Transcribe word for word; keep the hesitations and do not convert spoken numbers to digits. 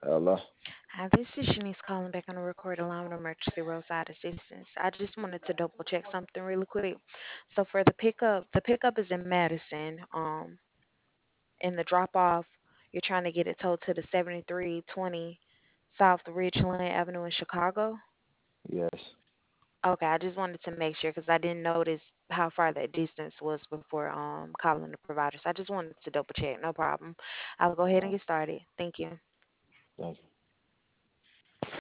Hello. Hi, this is Shanice calling back on the recorded line with emergency roadside assistance. I just wanted to double check something really quick. So for the pickup, the pickup is in Madison. Um, and the drop off, you're trying to get it towed to the seventy-three twenty South Ridgeland Avenue in Chicago. Yes. Okay, I just wanted to make sure because I didn't notice how far that distance was before um calling the provider. So I just wanted to double check. No problem. I'll go ahead and Uh, get started. Thank you. thank you.